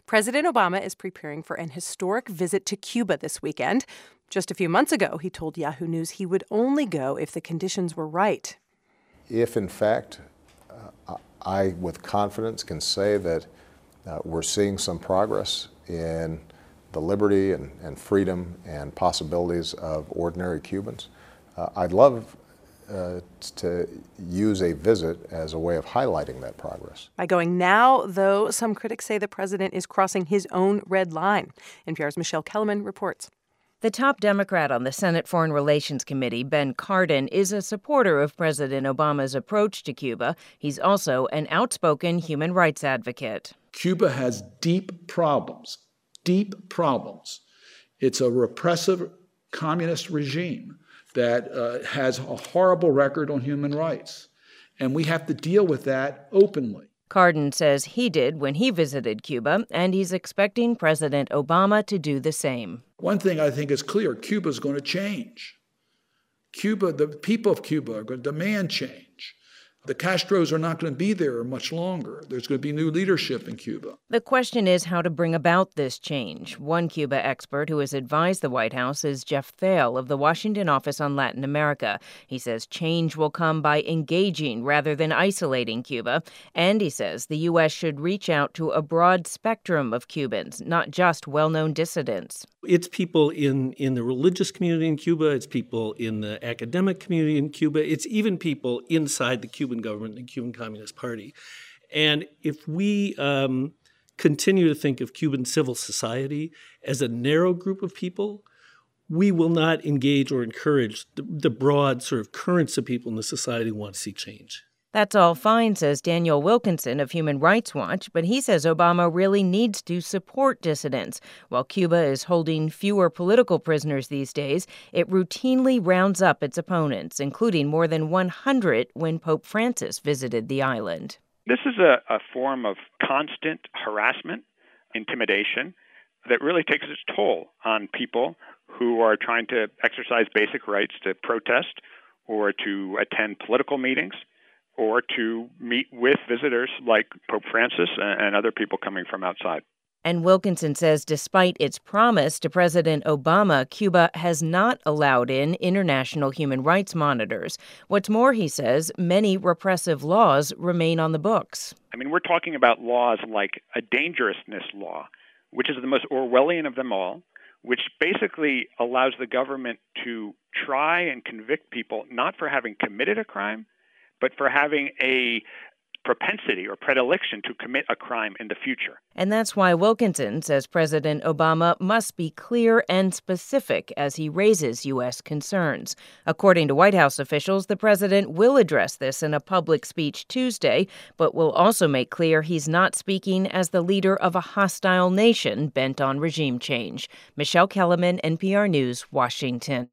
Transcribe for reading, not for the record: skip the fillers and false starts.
President Obama is preparing for an historic visit to Cuba this weekend. Just a few months ago, he told Yahoo News he would only go if the conditions were right. If, in fact, I with confidence can say that we're seeing some progress in the liberty and freedom and possibilities of ordinary Cubans, I'd love to use a visit as a way of highlighting that progress. By going now, though, some critics say the president is crossing his own red line. NPR's Michelle Kellerman reports. The top Democrat on the Senate Foreign Relations Committee, Ben Cardin, is a supporter of President Obama's approach to Cuba. He's also an outspoken human rights advocate. Cuba has deep problems. It's a repressive communist regime that has a horrible record on human rights. And we have to deal with that openly. Cardin says he did when he visited Cuba, and he's expecting President Obama to do the same. One thing I think is clear, Cuba's going to change. The people of Cuba are going to demand change. The Castros are not going to be there much longer. There's going to be new leadership in Cuba. The question is how to bring about this change. One Cuba expert who has advised the White House is Jeff Thale of the Washington Office on Latin America. He says change will come by engaging rather than isolating Cuba. And he says the U.S. should reach out to a broad spectrum of Cubans, not just well-known dissidents. It's people in the religious community in Cuba. It's people in the academic community in Cuba. It's even people inside the Cuban government and the Cuban Communist Party. And if we continue to think of Cuban civil society as a narrow group of people, we will not engage or encourage the broad sort of currents of people in the society who want to see change. That's all fine, says Daniel Wilkinson of Human Rights Watch, but he says Obama really needs to support dissidents. While Cuba is holding fewer political prisoners these days, it routinely rounds up its opponents, including more than 100 when Pope Francis visited the island. This is a form of constant harassment, intimidation, that really takes its toll on people who are trying to exercise basic rights to protest or to attend political meetings, or to meet with visitors like Pope Francis and other people coming from outside. And Wilkinson says despite its promise to President Obama, Cuba has not allowed in international human rights monitors. What's more, he says, many repressive laws remain on the books. I mean, we're talking about laws like a dangerousness law, which is the most Orwellian of them all, which basically allows the government to try and convict people not for having committed a crime, but for having a propensity or predilection to commit a crime in the future. And that's why Wilkinson says President Obama must be clear and specific as he raises U.S. concerns. According to White House officials, the president will address this in a public speech Tuesday, but will also make clear he's not speaking as the leader of a hostile nation bent on regime change. Michelle Kellerman, NPR News, Washington.